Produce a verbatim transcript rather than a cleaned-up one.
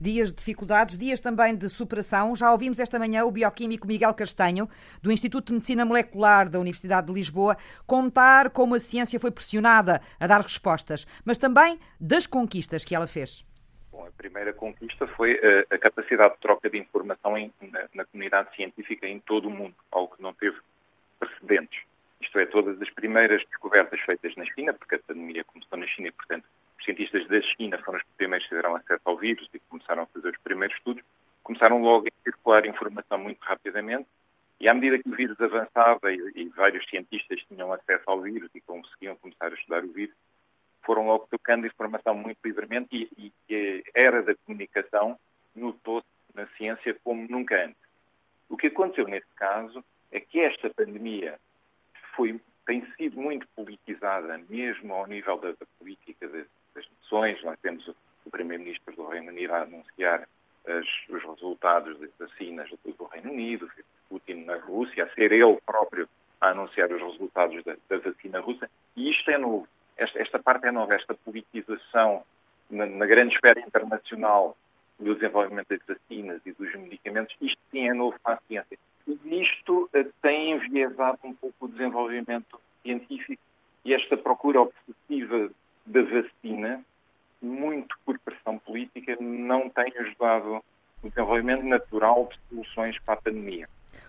dias de dificuldades, dias também de superação. Já ouvimos esta manhã o bioquímico Miguel Castanho, do Instituto de Medicina Molecular da Universidade de Lisboa, contar como a ciência foi pressionada a dar respostas, mas também das conquistas que ela fez. Bom, a primeira conquista foi a, a capacidade de troca de informação em, na, na comunidade científica em todo o mundo, algo que não teve precedentes. Isto é, todas as primeiras descobertas feitas na China, porque a pandemia começou na China e, portanto, os cientistas da China foram os primeiros que tiveram acesso ao vírus e começaram a fazer os primeiros estudos, começaram logo a circular informação muito rapidamente e, à medida que o vírus avançava e, e vários cientistas tinham acesso ao vírus e conseguiam começar a estudar o vírus, foram logo tocando informação muito livremente e, e a era da comunicação notou-se na ciência como nunca antes. O que aconteceu nesse caso é que esta pandemia foi, tem sido muito politizada, mesmo ao nível da, da política das, das nações. Nós temos o, o Primeiro-Ministro do Reino Unido a anunciar as, os resultados das vacinas do Reino Unido, Putin na Rússia, a ser ele próprio a anunciar os resultados da, da vacina russa. E isto é novo. Esta, esta parte é nova, esta politização na, na grande esfera internacional do desenvolvimento das vacinas e dos medicamentos, isto sim é novo para a ciência. E isto uh, tem enviesado um pouco o desenvolvimento científico e esta procura obsessiva da vacina, muito por pressão política, não tem ajudado o desenvolvimento natural de soluções para a pandemia.